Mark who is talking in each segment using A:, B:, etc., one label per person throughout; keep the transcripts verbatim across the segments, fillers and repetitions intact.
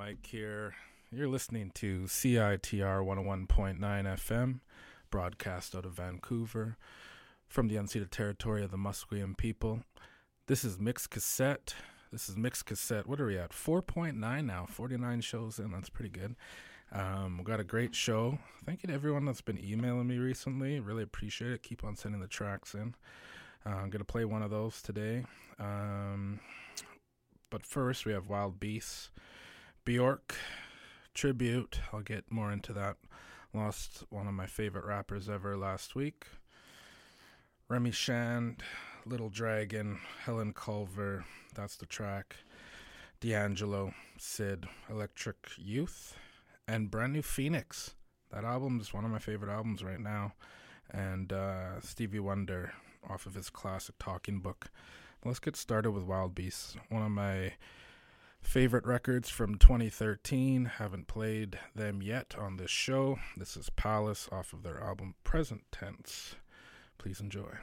A: Mike here. You're listening to C I T R one oh one point nine F M, broadcast out of Vancouver, from the unceded territory of the Musqueam people. This is Mixed Cassette. This is Mixed Cassette. What are we at? four point nine now. forty-nine shows in. That's pretty good. Um, we got a great show. Thank you to everyone that's been emailing me recently. Really appreciate it. Keep on sending the tracks in. Uh, I'm going to play one of those today. Um, but first, we have Wild Beasts. Bjork tribute. I'll get more into that. Lost one of my favorite rappers ever last week. Remy Shand, Little Dragon, Helen Culver. That's the track. D'Angelo, Sid, Electric Youth, and Brand New Phoenix. That album is one of my favorite albums right now. And uh, Stevie Wonder off of his classic Talking Book. Let's get started with Wild Beasts. One of my favorite records from twenty thirteen. Haven't played them yet on this show. This is Palace off of their album Present Tense. Please enjoy.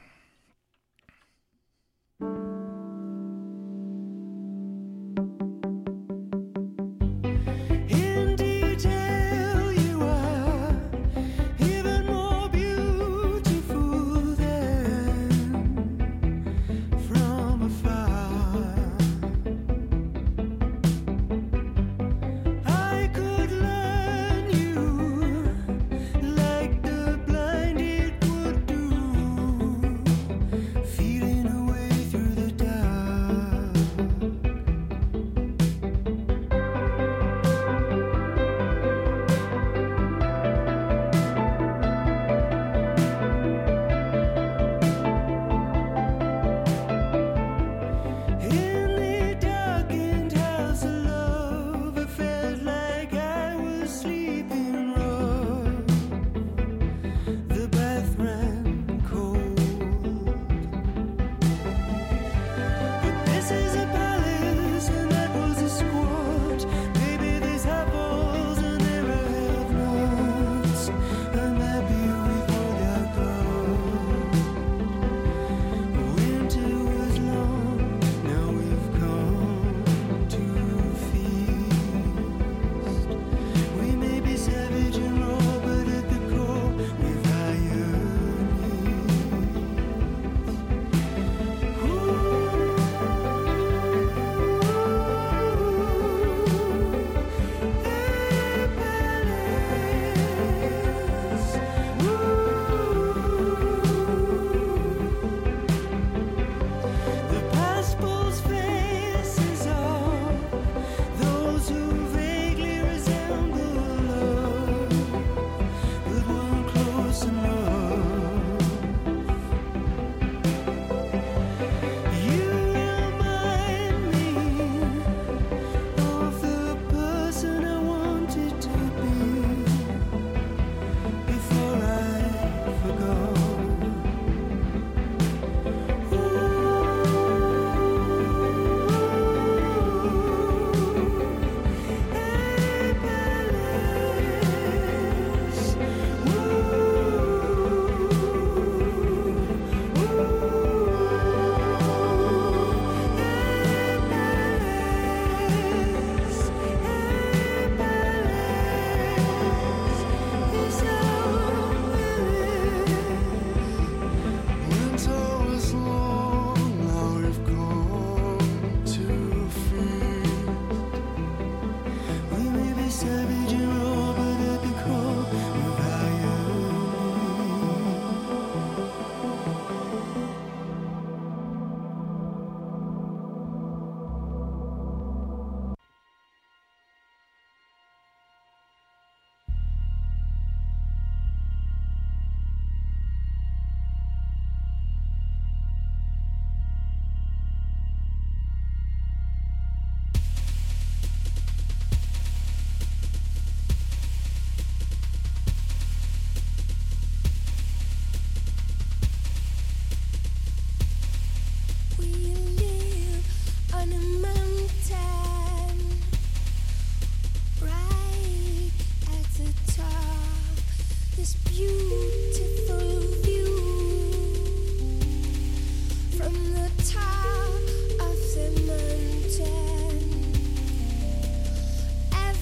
B: Top of the mountain,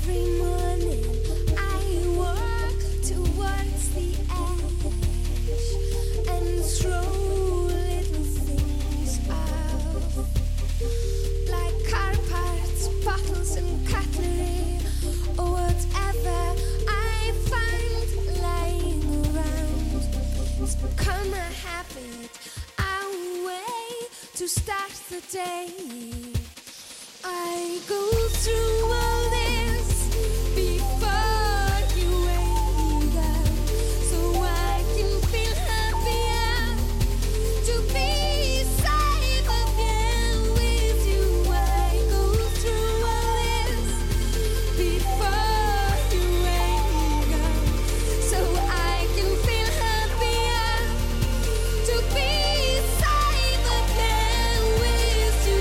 B: yesterday. I go through all this before you wake up, so I can feel happier to be safe again with you. I go through all this before you wake up, so I can feel happier to be safe again with you.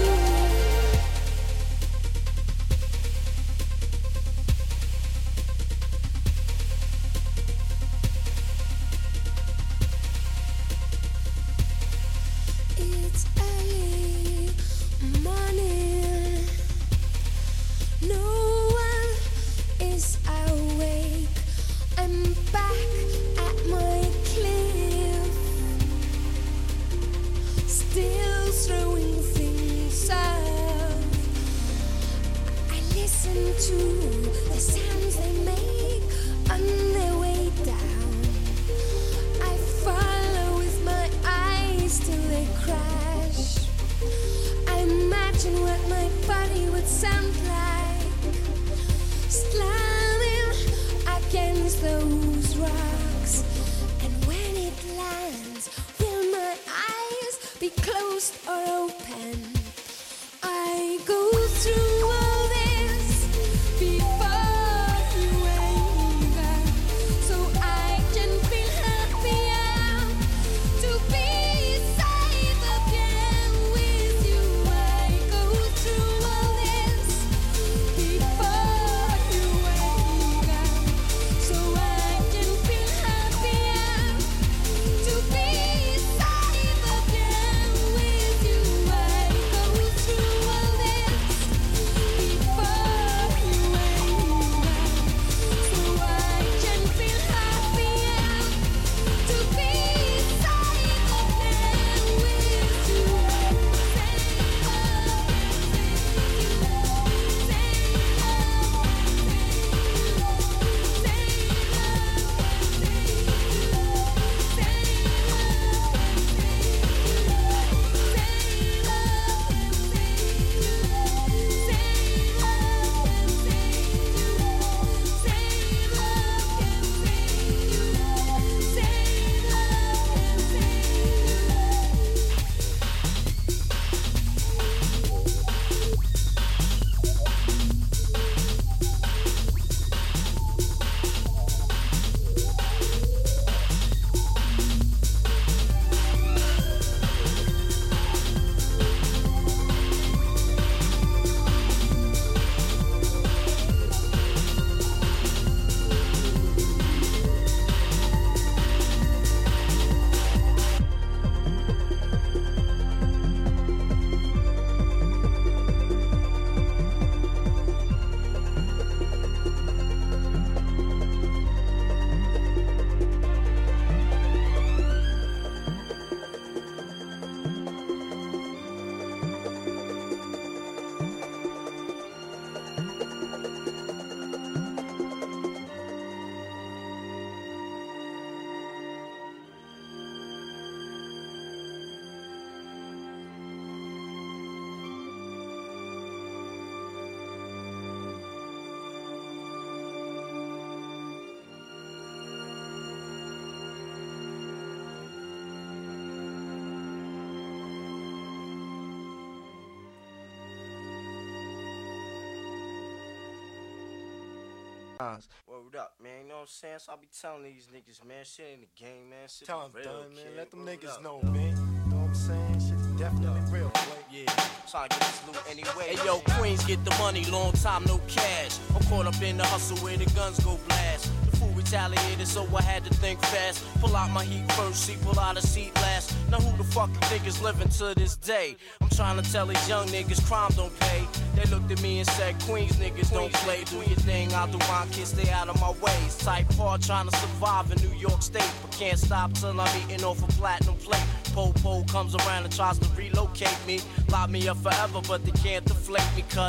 B: It's early morning. No one is awake. I'm back at my cliff, still throwing things out. I listen to the sounds they make on their way down. I follow with my eyes till they crash. I imagine what my body would sound like, slamming against those rocks. And when it lands, will my eyes be closed or open? I go through all this before you wake up, so I can feel happier to be safe again with you. I go through all this before you wake up, so I can feel happier to be safe again with you. I go through all this before you wake up, so I can feel happier to be safe again with you.
C: Word up, man. You know what I'm saying? So I be telling these niggas, man, shit in the game, man. Shit
D: Tell
C: is
D: them,
C: real,
D: done, man.
C: kid.
D: Let them
C: Word
D: niggas
C: up.
D: know, man. You know what I'm saying? Shit's definitely real, boy.
C: Yeah, trying to get this loot anyway.
E: Hey yo, Queens get the money, long time no cash. I'm caught up in the hustle where the guns go blast. The fool retaliated, so I had to think fast. Pull out my heat first, see, pull out a seat last. Now who the fuck you think is living to this day? I'm trying to tell these young niggas crime don't pay. They looked at me and said, Queens niggas don't play. Do your thing, I'll do mine, kids stay out of my ways. Type hard, trying to survive in New York State. But can't stop till I'm eating off a platinum plate. Po-po comes around and tries to relocate me. Lock me up forever, but they can't deflate me, cause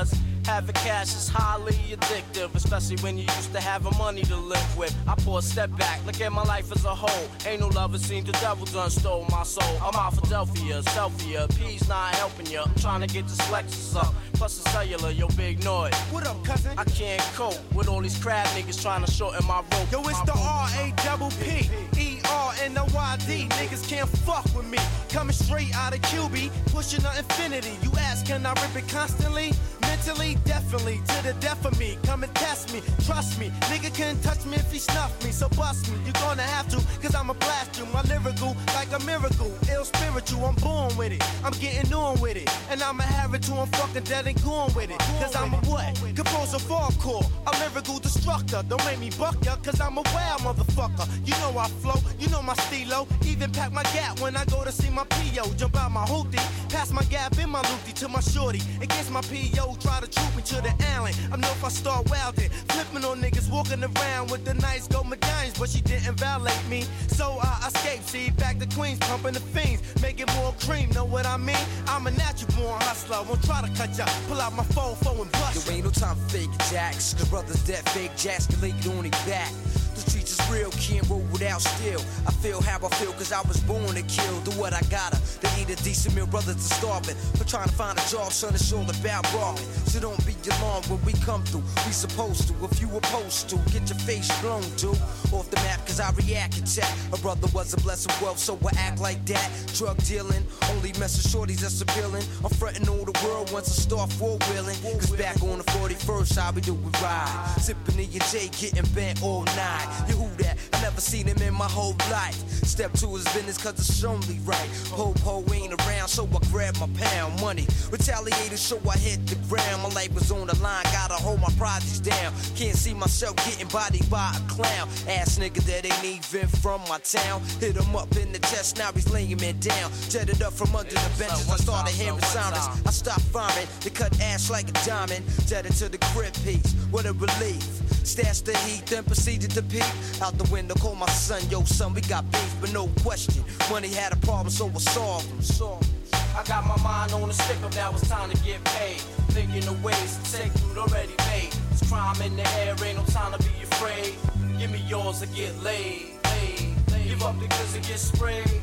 E: Having cash is highly addictive, especially when you used to have money to live with. I pour a step back, look at my life as a whole. Ain't no love, it seems the devil done stole my soul. I'm out Philadelphia, selfie, P's not helping you. I'm trying to get this Lexus up, plus the cellular, yo, big noise.
D: What up, cousin?
E: I can't cope with all these crab niggas trying to shorten my rope.
D: Yo, it's
E: My
D: the
E: rope.
D: R A double P E R N O Y D. Niggas can't fuck with me. Coming straight out of Q B, pushing the infinity. You ask, can I rip it constantly? Mentally, definitely, to the death of me. Come and test me, trust me. Nigga can't touch me if he snuff me, so bust me. You're gonna have to, cause I'ma blast you. My lyrical, like a miracle. Ill spiritual, I'm born with it. I'm getting on with it. And I'ma have it till I'm fucking dead and gone with it. Cause I'm a what? Composer hardcore. A lyrical destructor. Don't make me buck ya, cause I'm a wild motherfucker. You know I flow, you know my stilo. Even pack my gap when I go to see my P O. Jump out my hoopty, pass my gap in my loopty to my shorty. Against my P O, try to troop me to the alley. I know if I start wilding, flipping on niggas walking around with the nice gold medallions, but she didn't violate me. So I escaped, see, back to Queens, pumping the fiends, making more cream, know what I mean? I'm a natural born hustler, won't try to cut ya, pull out my phone, phone and bust
F: There ain't no time for fake jacks. The brothers that fake jacks can lay it on their back. The streets is real, can't roll without steel. I feel how I feel cause I was born to kill. Do what I gotta, they eat a decent meal, brothers are starving. But trying to find a job, son, it's all about robbing. So don't be alarmed when we come through. We supposed to, if you opposed to, get your face blown to. Off the map cause I react attack. A brother wasn't blessed with wealth, so I act like that. Drug dealing, only mess with shorties that's appealing. I'm frontin' all the world once I start four-wheeling. Cause back on the forty-first, how we do we ride. Sippin' in your J, getting bent all night. You who that? I never seen him in my whole life. Step to his business cause it's only right. Po-po ain't around, so I grab my pound money. Retaliated, so I hit the ground. My life was on the line, gotta hold my projects down. Can't see myself getting bodied by a clown. Ass nigga that ain't even from my town. Hit him up in the chest, now he's laying me down. Jetted up from under the benches, I started hearing sirens. I stopped firing, they cut ass like a diamond. Jetted to the crib piece, what a relief. Stashed the heat, then proceeded to peek. Out the window, call my son, yo son, we got beef, but no question. Money had a problem, so I solved him. Solved him.
E: I got my mind on the stick up, now it's time to get paid. Thinking of ways to take food already made. It's crime in the air, ain't no time to be afraid. Give me yours or get laid. laid, laid. Give up the goods and get sprayed.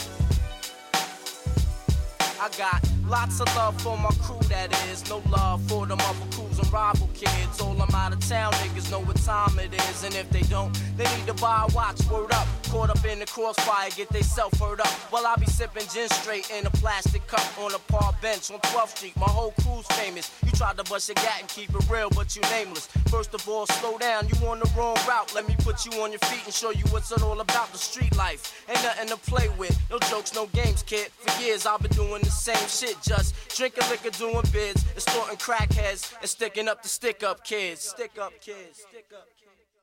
E: I got lots of love for my crew, that is. No love for them other crews and rival kids. All them out of town niggas know what time it is. And if they don't, they need to buy a watch, word up. Caught up in the crossfire, get they self hurt up. While I be sipping gin straight in a plastic cup on a park bench on twelfth street. My whole crew's famous. You tried to bust your gat and keep it real, but you nameless. First of all, slow down, you on the wrong route. Let me put you on your feet and show you what's it all about. The street life ain't nothing to play with. No jokes, no games, kid. For years I've been doing the same shit, just drinking liquor, doing bids, extorting crackheads, and sticking up the stick up kids. Stick up kids. Stick up kids.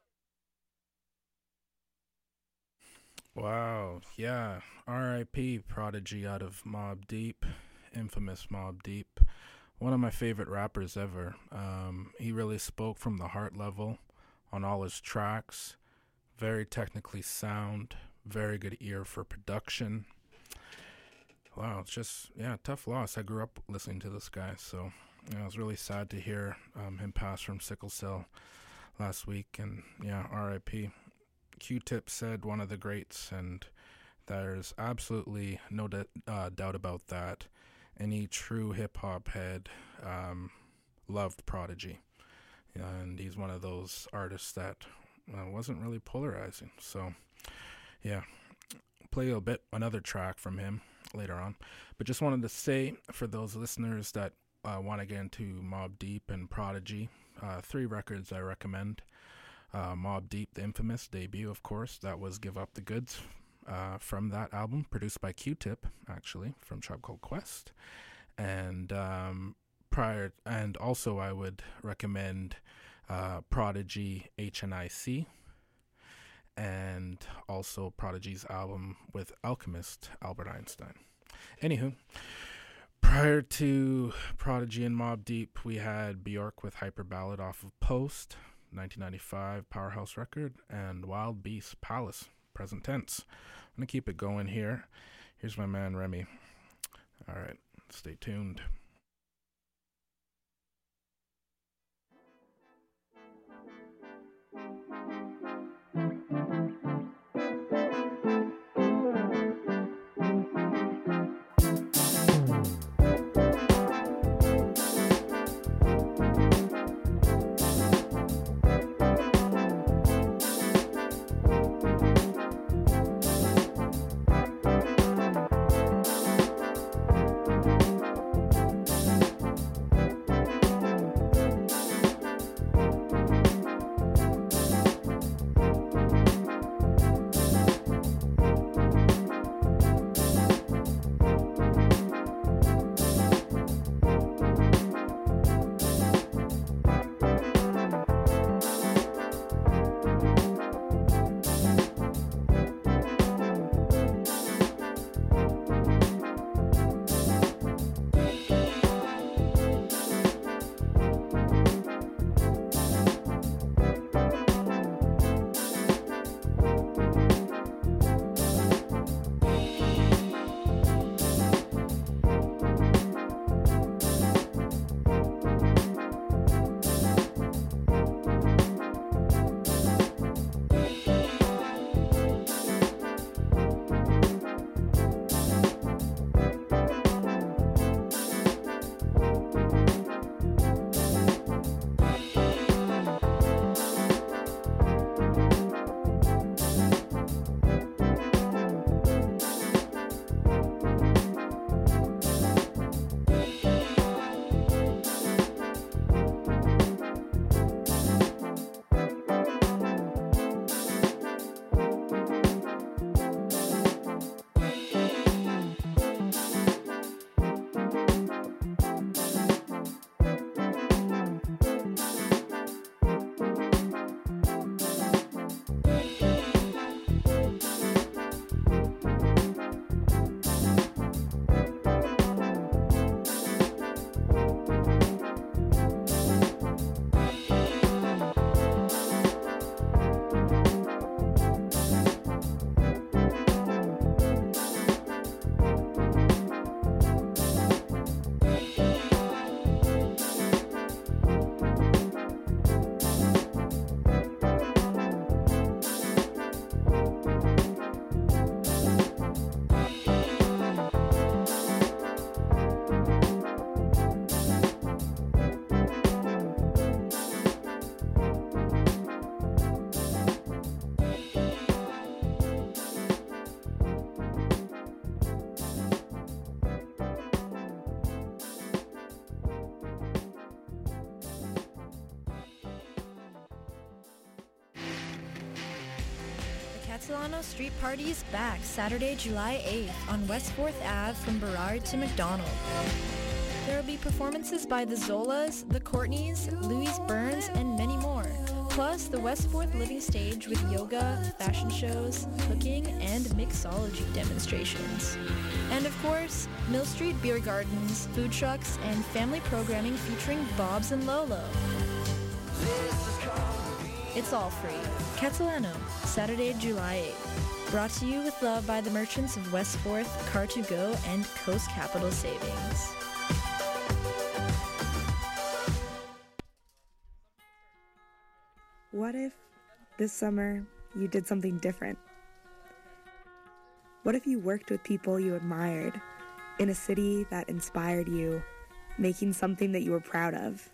A: Wow, yeah. R I P Prodigy out of Mobb Deep, infamous Mobb Deep. One of my favorite rappers ever. Um, he really spoke from the heart level on all his tracks. Very technically sound, very good ear for production. Wow, it's just, yeah, tough loss. I grew up listening to this guy, so you know, it was really sad to hear um, him pass from sickle cell last week. And yeah, R I P Q-Tip said one of the greats, and there's absolutely no d- uh, doubt about that. Any true hip-hop head um, loved Prodigy, and he's one of those artists that uh, wasn't really polarizing. So yeah, play a bit another track from him later on, but just wanted to say for those listeners that uh, want to get into Mobb Deep and Prodigy, uh, three records I recommend. Uh, Mobb Deep, the infamous debut, of course, that was Give Up the Goods uh, from that album, produced by Q-Tip, actually, from Tribe Called Quest. And um, prior, and also I would recommend uh, Prodigy H N I C, and also Prodigy's album with Alchemist, Albert Einstein. Anywho, prior to Prodigy and Mobb Deep, we had Bjork with Hyper Ballad off of Post, nineteen ninety-five Powerhouse record, and Wild Beast Palace, present tense. I'm going to keep it going here. Here's my man Remy. All right, stay tuned.
G: Catalano Street Party is back Saturday, July eighth on West fourth Avenue from Burrard to McDonald. There will be performances by the Zolas, the Courtneys, Louise Burns, and many more. Plus, the West fourth Living Stage with yoga, fashion shows, cooking, and mixology demonstrations. And of course, Mill Street Beer Gardens, food trucks, and family programming featuring Bob's and Lolo. It's all free. Catalano, Saturday, July eighth. Brought to you with love by the merchants of West fourth, Car to Go, and Coast Capital Savings.
H: What if this summer you did something different? What if you worked with people you admired in a city that inspired you, making something that you were proud of?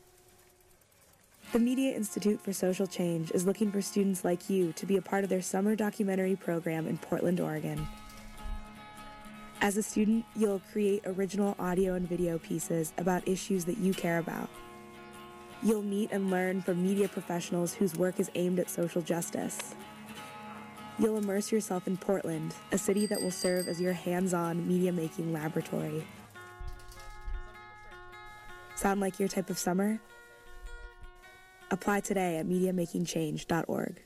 H: The Media Institute for Social Change is looking for students like you to be a part of their summer documentary program in Portland, Oregon. As a student, you'll create original audio and video pieces about issues that you care about. You'll meet and learn from media professionals whose work is aimed at social justice. You'll immerse yourself in Portland, a city that will serve as your hands-on media-making laboratory. Sound like your type of summer? Apply today at media making change dot org.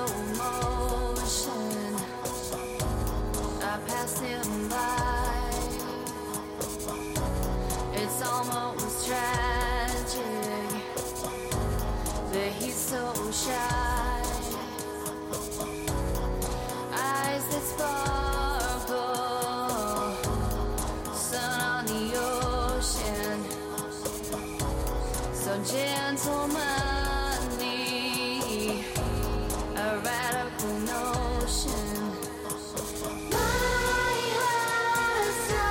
B: slow motion. I pass him by. It's almost tragic that he's so shy. Eyes that sparkle, sun on the ocean, so gentlemanly, a radical notion. My heart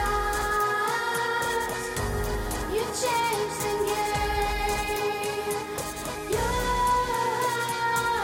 B: stops. You changed the game. Your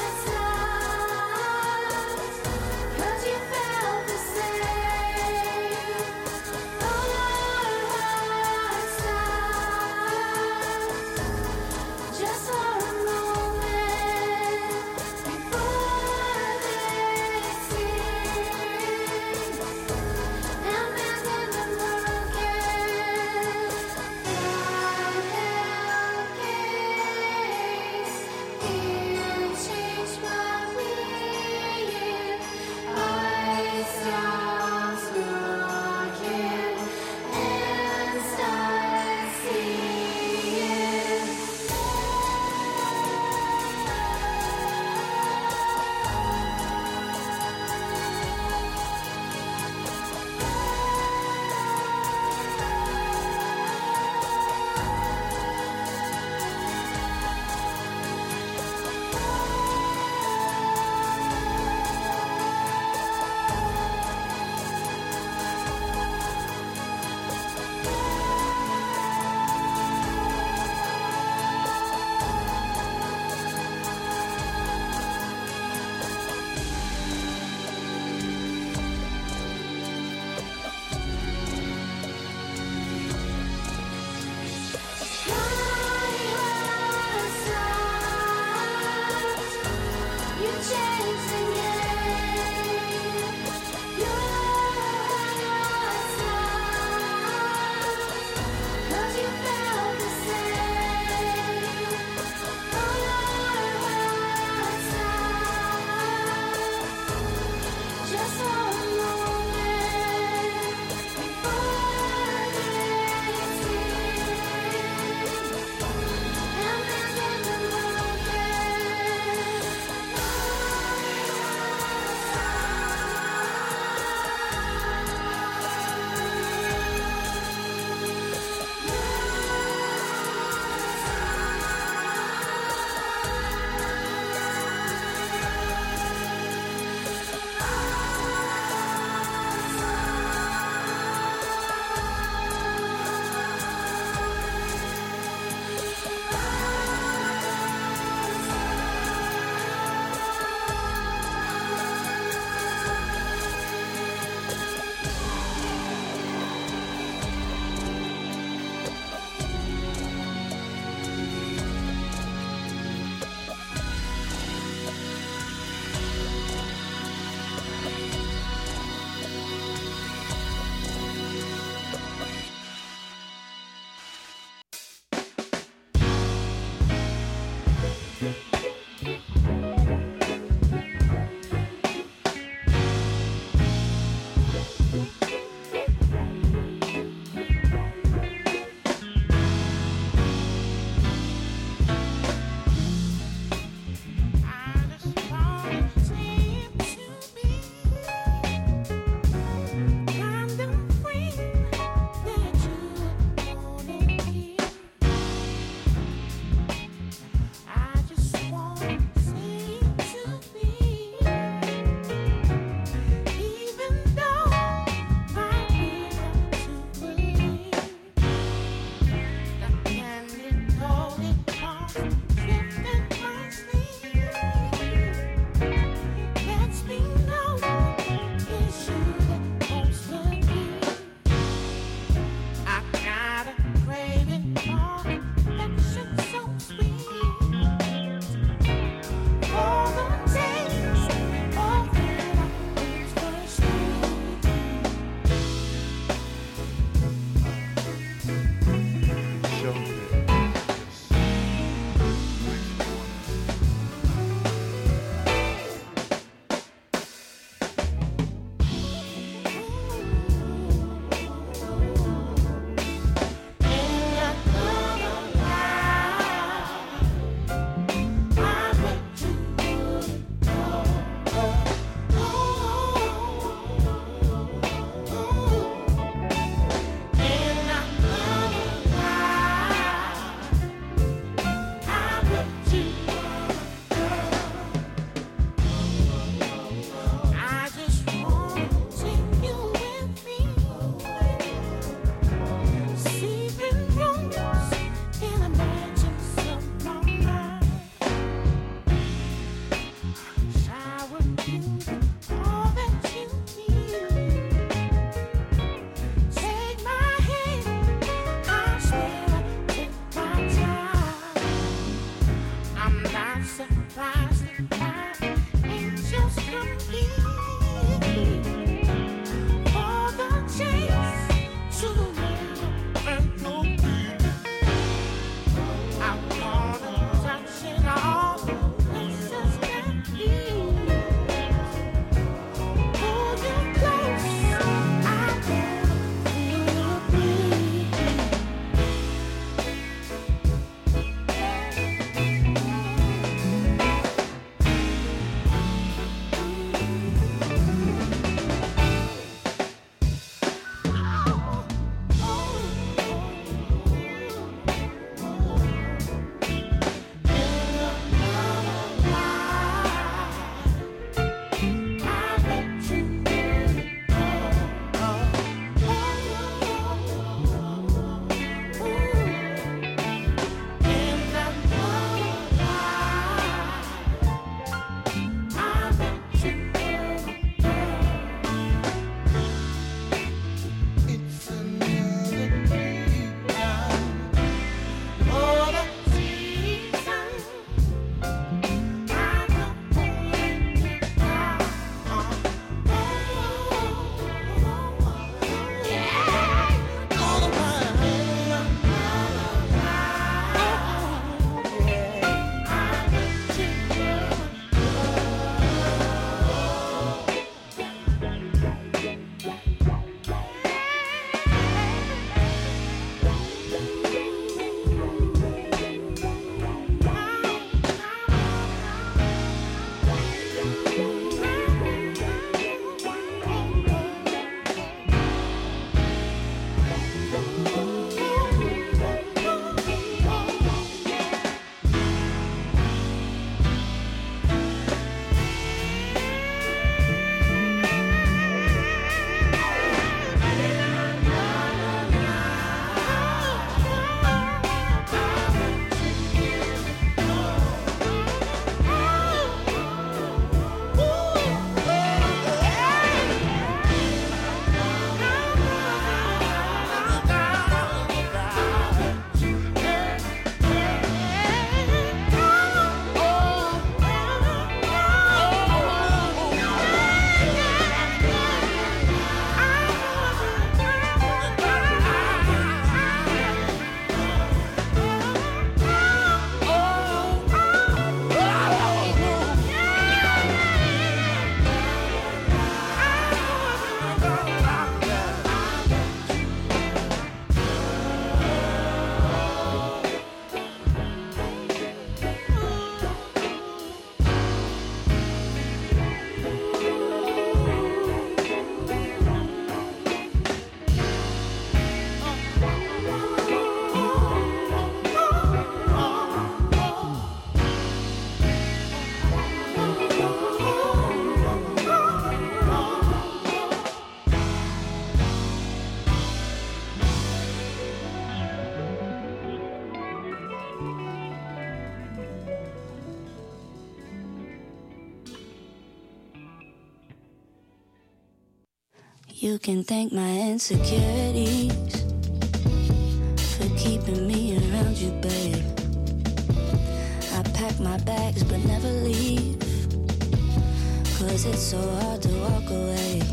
B: You can thank my insecurities for keeping me around you, babe. I pack my bags but never leave, 'cause it's so hard to walk away.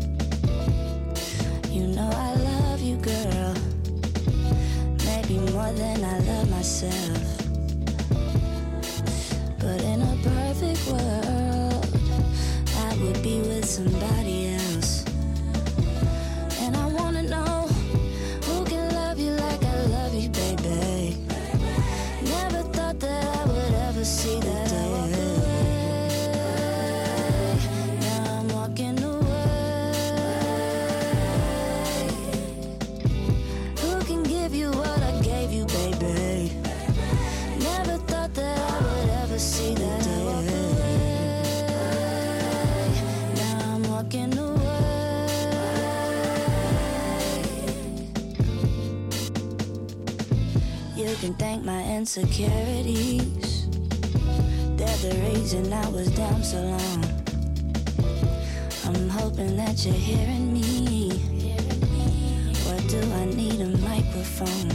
B: You know I love you, girl, maybe more than I love myself. But in a perfect world, I would be with somebody else. And I wanna know who can love you like I love you, baby. Never thought that I would ever see that day. Now I'm walking away. Who can give you what I gave you, baby? Never thought that I would ever see that day. Now I'm walking away. You can thank my insecurities. They're the reason I was down so long. I'm hoping that you're hearing me. Or do I need a microphone?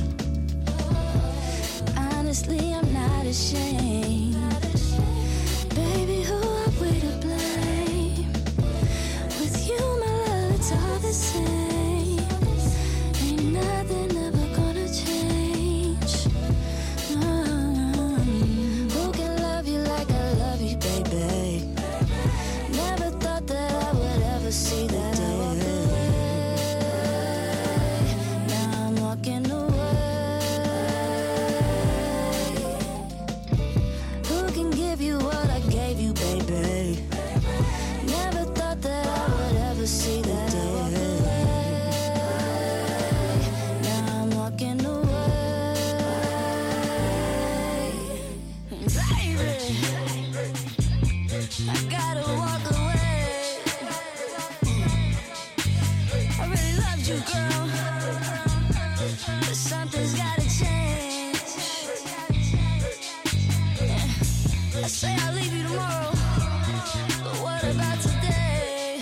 B: Honestly, I'm not ashamed. Baby, who are we to blame? With you, my love, it's all the same. Ain't nothing ever gonna change. No. Who can love you like I love you, baby? Never thought that I would ever see that day. Now I'm walking away. Who can give you what I gave you, baby? Never thought that I would ever see that day. Now I'm walking away. Baby, I gotta walk away. I really loved you, girl, but something's gotta change. I say I'll leave you tomorrow, but what about today?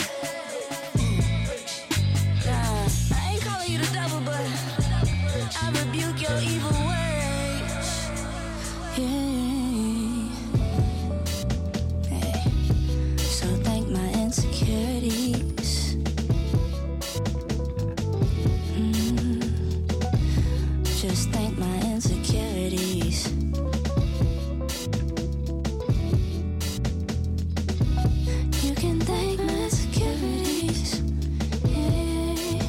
B: Nah, I ain't calling you the devil, but I rebuke your evil ways. Yeah. Hey. So thank my insecurities. Mm. Just thank my insecurities. You can thank my insecurities. Yeah.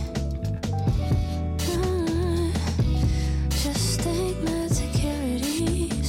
B: Uh, Just thank my insecurities.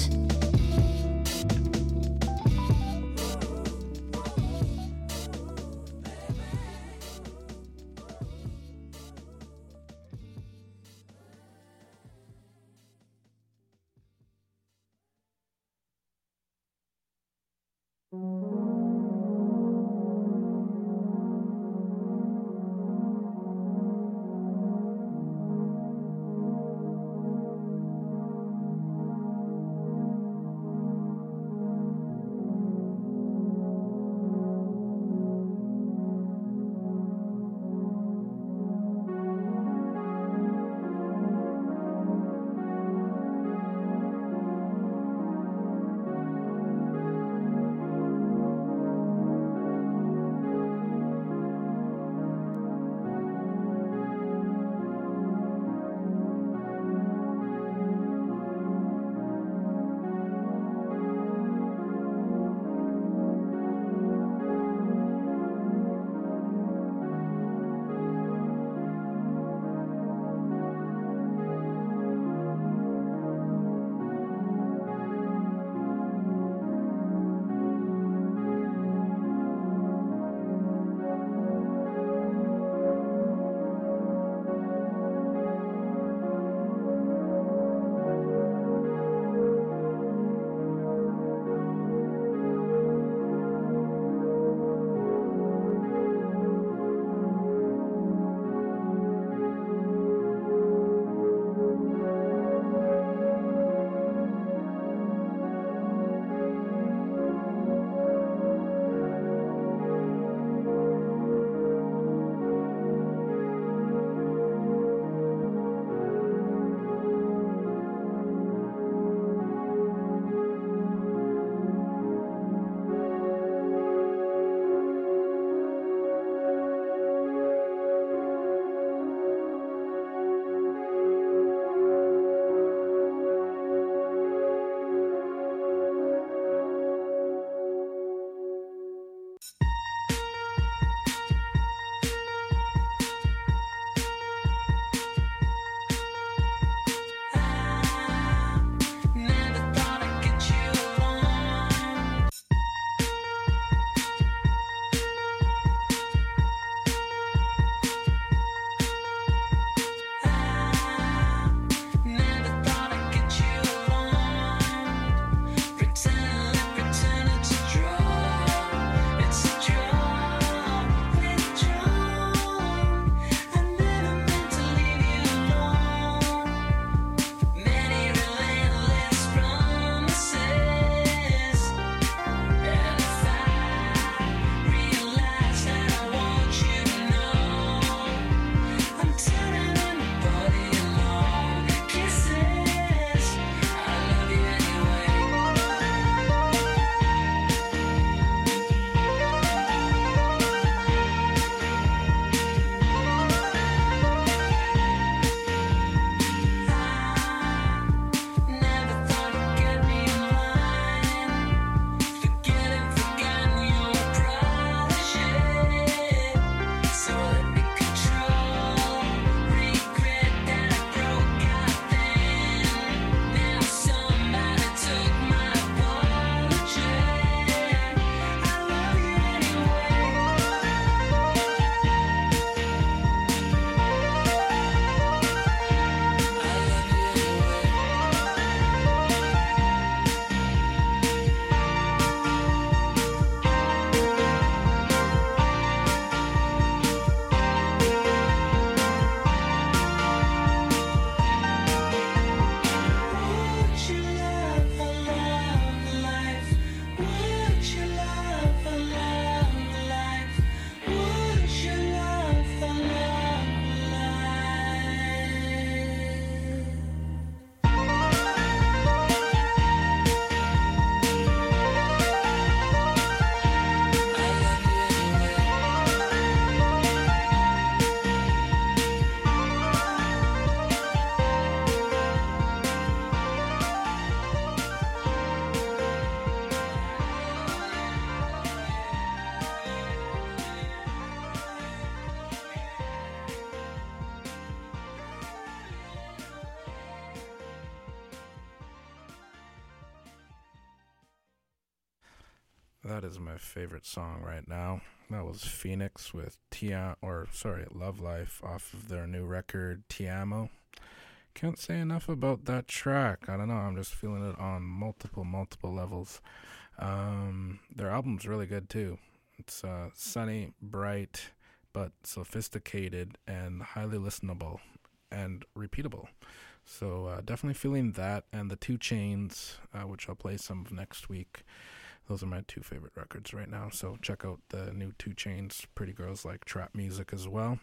A: That is my favorite song right now. That was Phoenix with Tia, or sorry, Love Life off of their new record, Ti Amo. Can't say enough about that track. I don't know, I'm just feeling it on multiple, multiple levels. Um, their album's really good too. It's uh, sunny, bright, but sophisticated and highly listenable and repeatable. So uh, definitely feeling that, and the two Chainz, uh, which I'll play some of next week. Those are my two favorite records right now. So check out the new two Chainz, Pretty Girls Like Trap Music as well.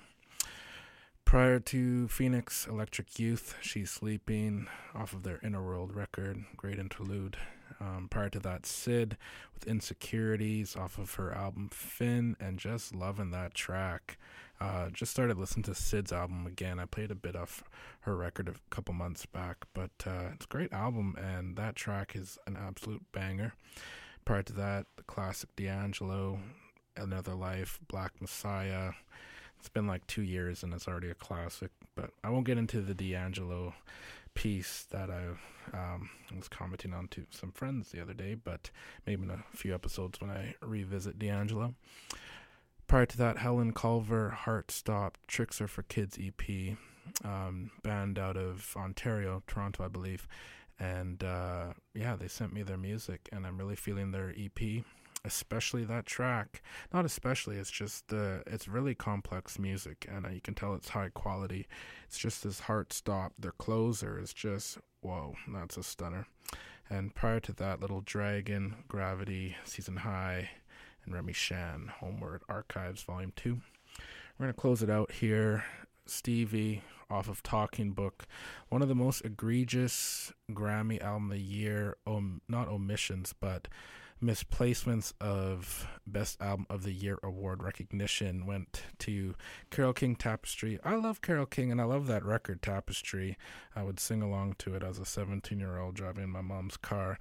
A: Prior to Phoenix, Electric Youth, She's Sleeping, off of their Inner World record. Great interlude. Um, prior to that, Sid with Insecurities, off of her album Finn, and just loving that track. Uh, just started listening to Sid's album again. I played a bit of her record a couple months back, but uh, it's a great album, and that track is an absolute banger. Prior to that, the classic D'Angelo, Another Life, Black Messiah. It's been like two years and it's already a classic, but I won't get into the D'Angelo piece that I um, was commenting on to some friends the other day, but maybe in a few episodes when I revisit D'Angelo. Prior to that, Helen Culver, Heart Stop, Tricks Are for Kids E P, um, band out of Ontario, Toronto, I believe. And, uh, yeah, they sent me their music, and I'm really feeling their E P, especially that track. Not especially, it's just, uh, it's really complex music, and uh, you can tell it's high quality. It's just this Heart Stop. Their closer is just, whoa, that's a stunner. And prior to that, Little Dragon, Gravity, Season High, and Remy Shan, Homeward Archives, Volume two. We're going to close it out here. Stevie, off of Talking Book, one of the most egregious Grammy album of the year, um, not omissions, but misplacements of Best Album of the Year award recognition went to Carole King, Tapestry. I love Carole King, and I love that record, Tapestry. I would sing along to it as a seventeen-year-old driving in my mom's car.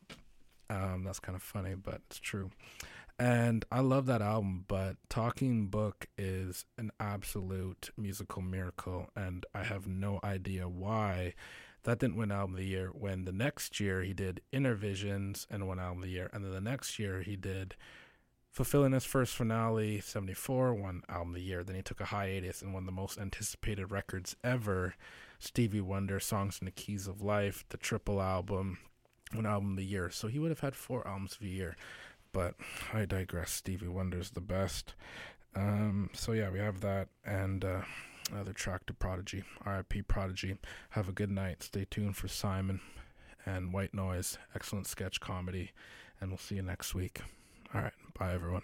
A: Um, that's kind of funny, but it's true. And I love that album, but Talking Book is an absolute musical miracle, and I have no idea why that didn't win Album of the Year when the next year he did Inner Visions and won Album of the Year, and then the next year he did Fulfilling His First Finale, seventy-four, won Album of the Year. Then he took a hiatus and won the most anticipated records ever, Stevie Wonder, Songs in the Keys of Life, the triple album, won Album of the Year. So he would have had four albums of the year. But I digress. Stevie Wonder's the best. Um, so yeah, we have that, and uh, another track to Prodigy, R I P Prodigy. Have a good night. Stay tuned for Simon and White Noise. Excellent sketch comedy, and we'll see you next week. All right, bye everyone.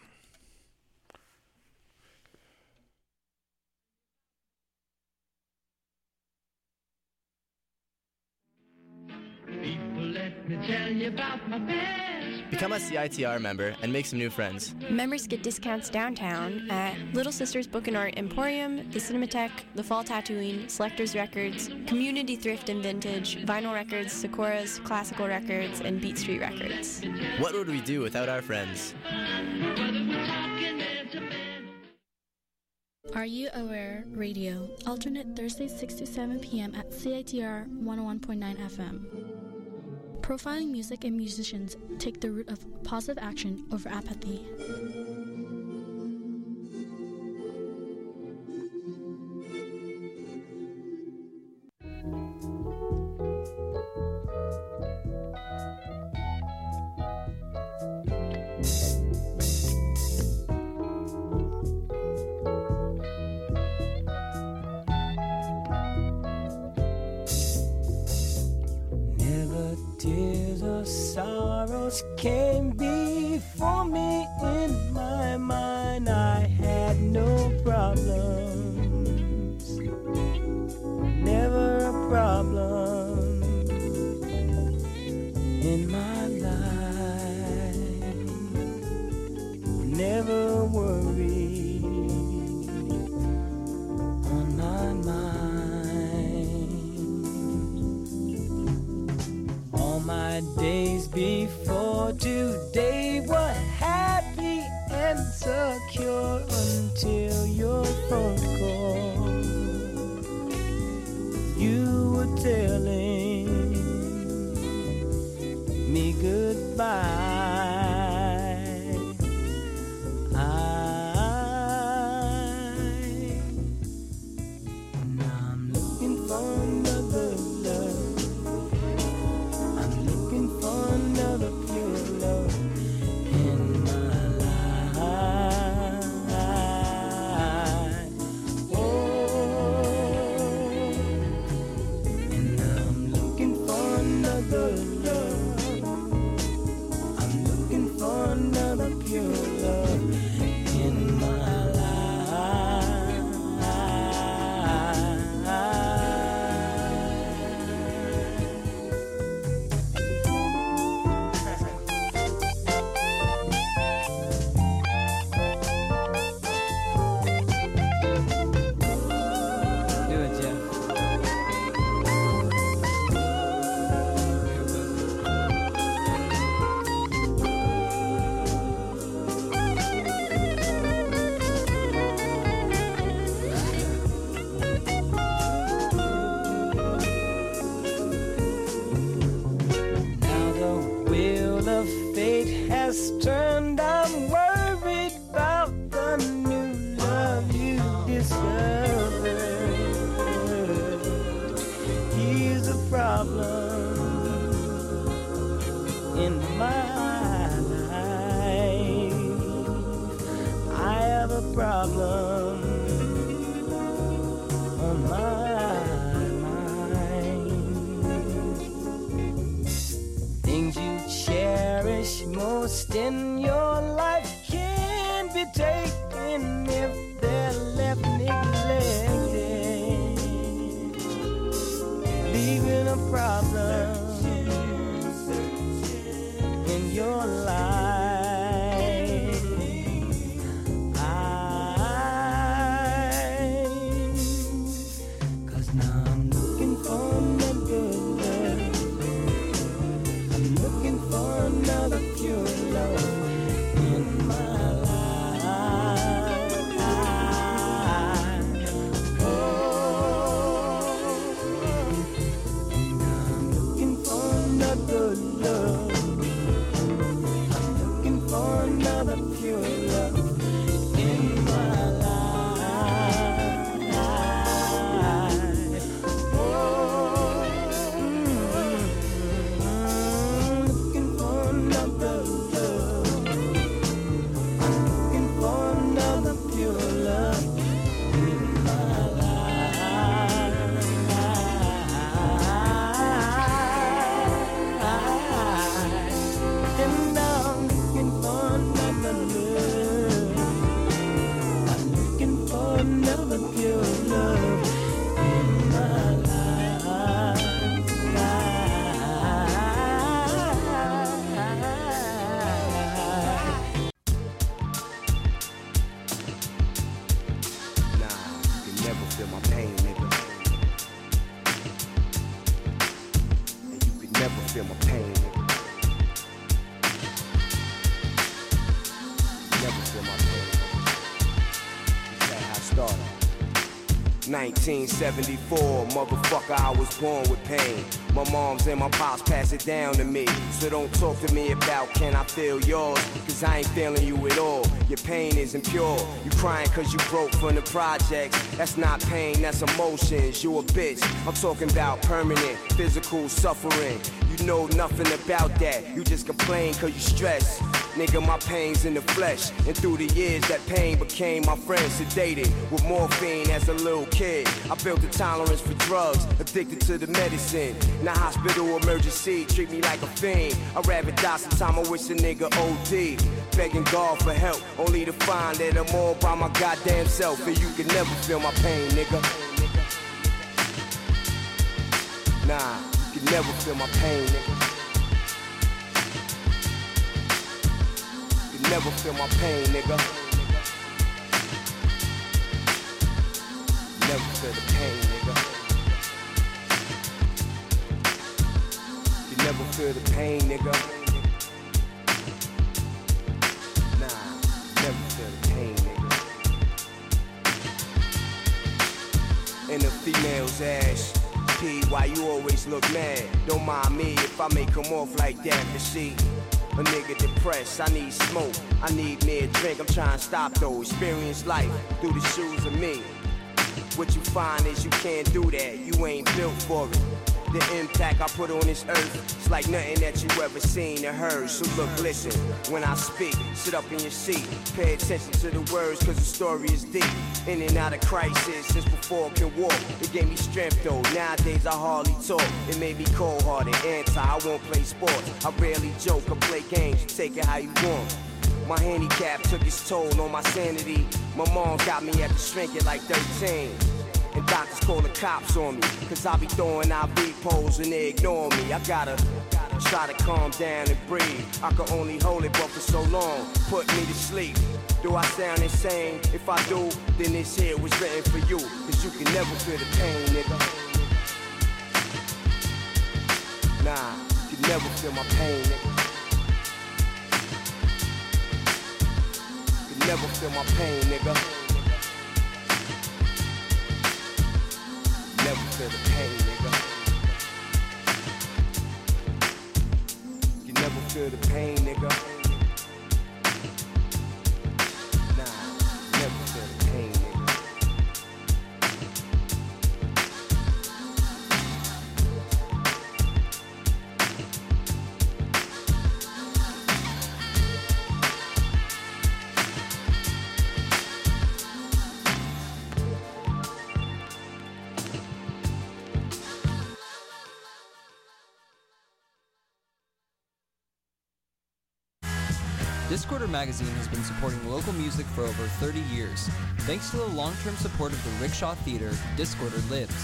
I: People, let me tell you about my best.
J: Become a C I T R member and make some new friends.
K: Members get discounts downtown at Little Sisters Book and Art Emporium, the Cinematheque, the Fall Tattooing, Selectors Records, Community Thrift and Vintage, Vinyl Records, Sakura's, Classical Records, and Beat Street Records.
J: What would we do without our friends?
L: Are You Aware Radio, alternate Thursdays six to seven p.m. at C I T R one oh one point nine F M. Profiling music and musicians take the route of positive action over apathy.
M: Tears of sorrows came before me. In my mind I had no problems, never a problem in my life, never worry on my mind. All my days before today were happy and secure until your phone call. You were telling me goodbye. problem on my mind. Things you cherish most in your life can be taken if they're left neglected, leaving a problem in your life.
N: nineteen seventy-four, motherfucker, I was born with pain. My moms and my pops pass it down to me. So don't talk to me about can I feel yours, cause I ain't feeling you at all. Your pain isn't pure. You crying cause you broke from the projects. That's not pain, that's emotions. You a bitch. I'm talking about permanent physical suffering. You know nothing about that. You just complain cause you stressed. Nigga, my pain's in the flesh. And through the years, that pain became my friend. Sedated with morphine as a little kid. I built a tolerance for drugs, addicted to the medicine. In the hospital emergency, treat me like a fiend. I'd rather die sometime, I wish a nigga O D. Begging God for help, only to find that I'm all by my goddamn self. And you can never feel my pain, nigga. Nah, you can never feel my pain, nigga. Never feel my pain, nigga. Never feel the pain, nigga. You never feel the pain, nigga. Nah, never feel the pain, nigga. And the female's ass, P, why you always look mad? Don't mind me if I may come off like that, but see, a nigga depressed, I need smoke, I need me a drink, I'm trying to stop though. Experience life through the shoes of me. What you find is you can't do that, you ain't built for it. The impact I put on this earth, it's like nothing that you ever seen or heard. So look, listen, when I speak, sit up in your seat, pay attention to the words cause the story is deep. In and out of crisis, since before I can walk, it gave me strength though, nowadays I hardly talk. It made me cold-hearted, anti, I won't play sports. I rarely joke or play games, you take it how you want. My handicap took its toll on my sanity. My mom got me at the shrink at like thirteen. And doctors call the cops on me, cause I be throwing I V poles and they ignore me. I gotta try to calm down and breathe. I can only hold it but for so long, put me to sleep. Do I sound insane? If I do, then this here was written for you. Cause you can never feel the pain, nigga. Nah, you can never feel my pain, nigga. You can never feel my pain, nigga. Never feel the pain, nigga. You never feel the pain, nigga. Nah, never feel the pain, nigga.
O: Discorder Magazine has been supporting local music for over thirty years. Thanks to the long-term support of the Rickshaw Theater, Discorder lives.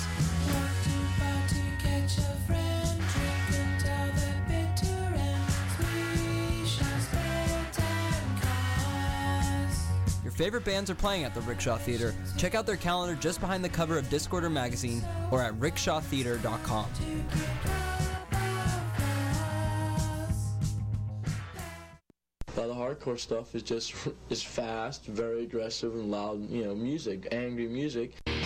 O: Your favorite bands are playing at the Rickshaw Theater. Check out their calendar just behind the cover of Discorder Magazine or at rickshaw theater dot com.
P: A lot of hardcore stuff is just is fast, very aggressive and loud, you know, music, angry music.